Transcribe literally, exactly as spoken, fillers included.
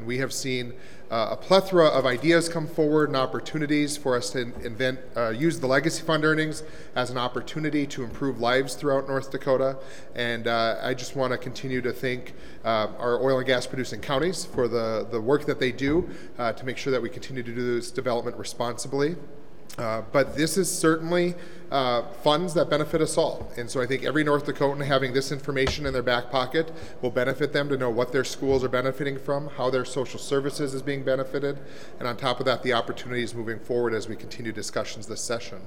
And we have seen uh, a plethora of ideas come forward and opportunities for us to invent, uh, use the Legacy Fund earnings as an opportunity to improve lives throughout North Dakota. And uh, I just want to continue to thank uh, our oil and gas producing counties for the, the work that they do uh, to make sure that we continue to do this development responsibly. Uh, but this is certainly uh, funds that benefit us all. And so I think every North Dakotan having this information in their back pocket will benefit them to know what their schools are benefiting from, how their social services is being benefited, and on top of that, the opportunities moving forward as we continue discussions this session.